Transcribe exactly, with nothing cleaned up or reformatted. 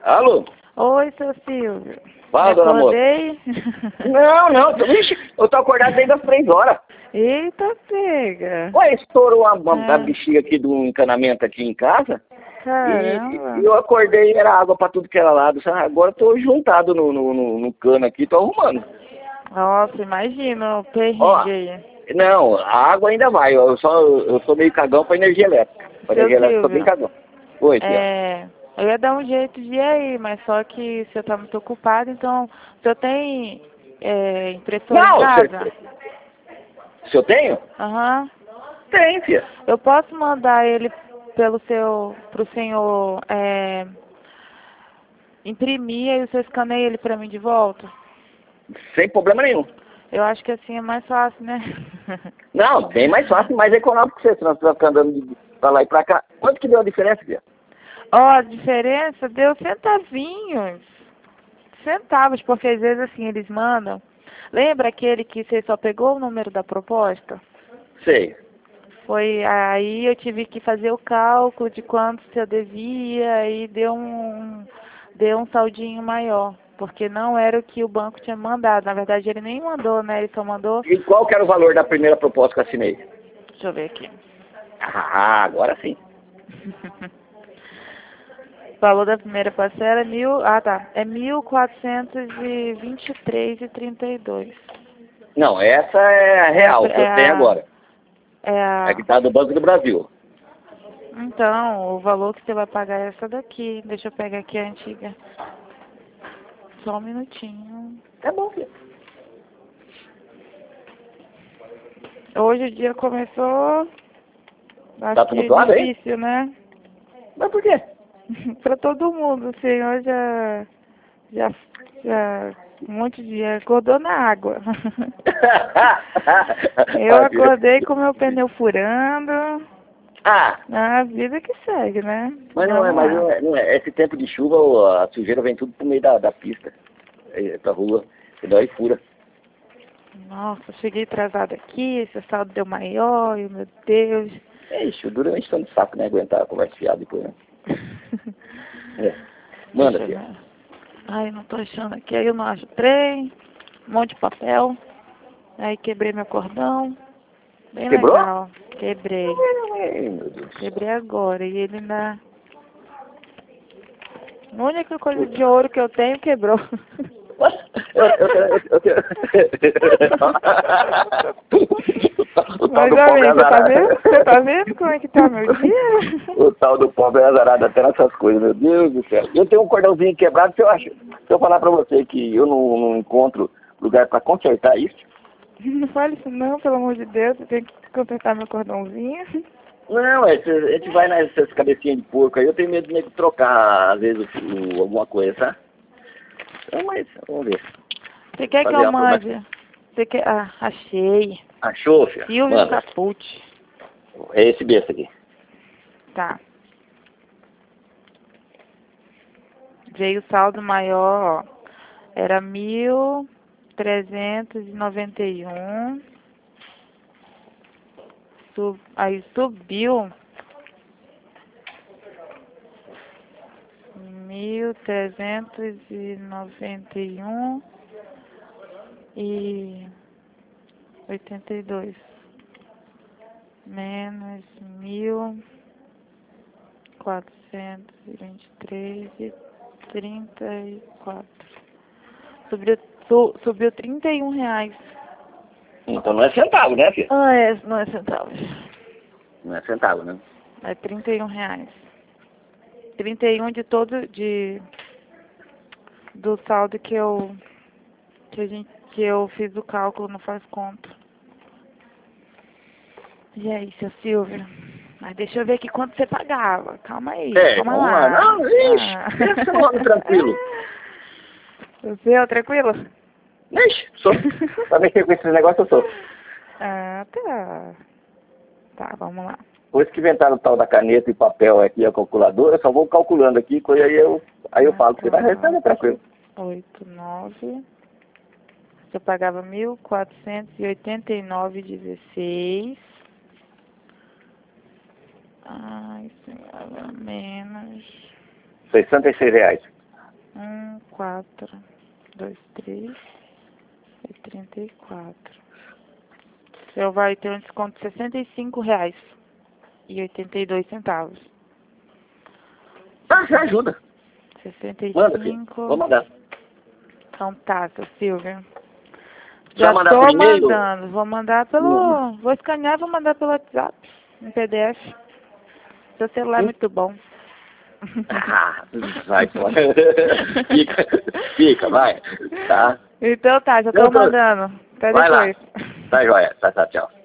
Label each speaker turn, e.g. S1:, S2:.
S1: Alô?
S2: Oi, seu Silvio.
S1: Fala,
S2: Me
S1: dona moça.
S2: acordei?
S1: Não, não, tô, ixi, eu tô acordado desde as três horas.
S2: Eita, pega.
S1: Ué, estourou a, a, a
S2: É.
S1: bexiga aqui do encanamento aqui em casa. E,
S2: Caramba.
S1: e eu acordei, era água pra tudo que era lado. Sabe? Agora eu tô juntado no, no, no, no cano aqui, tô arrumando.
S2: Nossa, imagina o
S1: Ó,
S2: perrengue aí.
S1: não, a água ainda vai. Eu só eu sou meio cagão pra energia elétrica. Pra
S2: Seu
S1: energia elétrica eu sou bem
S2: Silvio,
S1: cagão. Oi, tia.
S2: é, eu ia dar um jeito de ir aí, mas só que o senhor tá muito ocupado, então o senhor tem é, impressora em
S1: Não, se,
S2: casa?
S1: se eu tenho?
S2: Aham.
S1: Tem, tia.
S2: Eu posso mandar ele pelo seu, pro senhor é, imprimir e o senhor escaneia ele pra mim de volta?
S1: Sem problema nenhum.
S2: Eu acho que assim é mais fácil, né?
S1: Não, bem mais fácil, mais econômico que você, senão você vai ficar andando de, pra lá e pra cá. Quanto que deu a diferença, tia?
S2: Ó, a diferença deu centavinhos. Centavos, porque às vezes assim eles mandam. Lembra aquele que você só pegou o número da proposta?
S1: Sei.
S2: Foi aí eu tive que fazer o cálculo de quanto você devia e deu um deu um saldinho maior, porque não era o que o banco tinha mandado. Na verdade ele nem mandou, né? Ele só mandou.
S1: E qual que era o valor da primeira proposta que eu assinei?
S2: Deixa eu ver aqui.
S1: Ah, agora sim.
S2: O valor da primeira parcela é mil. Ah, tá. É mil quatrocentos e vinte e três e trinta e dois.
S1: Não, essa é a
S2: É a,
S1: real que
S2: é
S1: eu tenho
S2: a,
S1: agora.
S2: é
S1: É que
S2: a.
S1: tá do Banco do Brasil.
S2: Então, o valor que você vai pagar é essa daqui. Deixa eu pegar aqui a antiga. Só um minutinho.
S1: É bom, filho.
S2: Hoje o dia começou. Acho
S1: Tá
S2: que
S1: tumultuado aí?
S2: difícil, né?
S1: Mas por quê?
S2: Pra todo mundo. O senhor já. Já. Já. Um monte de dia. Acordou na água. Eu acordei com meu pneu furando.
S1: Ah,
S2: A vida que segue, né?
S1: mas não é,
S2: Vamos
S1: mas
S2: lá.
S1: não é, não é. Esse tempo de chuva, a sujeira vem tudo pro meio da, da pista. Aí, pra rua. E daí fura.
S2: Nossa, cheguei atrasada aqui, esse saldo deu maior, e meu Deus.
S1: Ixi, o duro é um enchendo de saco, né? Aguentar a conversa fiada depois, né? É. Manda,
S2: Deixa eu
S1: filha.
S2: ver. Ai, não tô achando aqui, aí eu não acho trem, um monte de papel. Aí quebrei meu cordão. Bem
S1: Quebrou?
S2: legal. Quebrei.
S1: Ai, meu Deus do céu.
S2: Quebrei agora. E ele ainda. A única coisa de ouro que eu tenho quebrou.
S1: Eu, eu, eu, eu, eu, o tal
S2: Mas,
S1: do pobre
S2: amigo, você tá
S1: azarado.
S2: vendo? Você tá vendo como é que tá meu dia?
S1: O tal do pobre azarado até nessas coisas, meu Deus do céu. Eu tenho um cordãozinho quebrado, se eu acho, se eu falar pra você que eu não, não encontro lugar pra consertar isso.
S2: Não fale isso não, pelo amor de Deus. Eu tenho que consertar meu cordãozinho.
S1: Não, é, a gente vai nessas cabecinhas de porco aí, eu tenho medo de meio que trocar, às vezes, o, o, alguma coisa, tá? Então, mas, vamos ver.
S2: Você quer que
S1: Fazer
S2: eu
S1: uma promessa.
S2: mande? Você quer... Ah, achei.
S1: Achou, filha?
S2: Silvio
S1: Manda.
S2: Capucci.
S1: É esse besta aqui.
S2: Tá. Veio o saldo maior, ó. Era mil trezentos e noventa e um. Sub, aí subiu mil trezentos e noventa e um e oitenta e dois. Menos mil quatrocentos e vinte e três e trinta e quatro. Subiu, su, subiu trinta e um reais.
S1: Então não é centavo, né, filha?
S2: Ah, é, não é centavos.
S1: Não é centavo, né?
S2: É trinta e um reais. Trinta e um de todo, de, do saldo que eu, que a gente, que eu fiz o cálculo, não faz conta. E aí, seu Silvio? Mas deixa eu ver aqui quanto você pagava. Calma aí,
S1: É,
S2: calma
S1: vamos lá.
S2: lá.
S1: Não, ixi,
S2: Ah.
S1: pensa no ano tranquilo.
S2: Você é tranquilo?
S1: Ixi, sou. Pra mexer com esse negócio eu sou.
S2: Ah, tá. Tá, vamos lá.
S1: Depois que inventaram o tal da caneta e papel aqui, a calculadora, eu só vou calculando aqui, coisa aí eu, aí eu falo, você vai restando tranquilo.
S2: Oito, nove. Você pagava mil quatrocentos e oitenta e nove e dezesseis. Ai, senhora, menos.
S1: sessenta e seis reais.
S2: quatro, dois, três e trinta e quatro. O senhor vai ter um desconto de sessenta e cinco reais e oitenta e dois centavos.
S1: Ah, já ajuda.
S2: sessenta e
S1: Manda, filho.
S2: cinco.
S1: Vou mandar.
S2: Então tá, seu Silvio.
S1: Já
S2: Já
S1: mandar
S2: tô
S1: por e-mail?
S2: mandando. Vou mandar pelo...
S1: Hum.
S2: Vou escanear e vou mandar pelo WhatsApp. Em P D F. Seu celular é
S1: Hum.
S2: muito bom.
S1: Ah, vai, pô. Fica, fica, vai. Tá.
S2: Então tá, já tô
S1: Eu tô-
S2: mandando. Até
S1: Vai lá.
S2: depois.
S1: Tá joia. Tá, tá, tchau.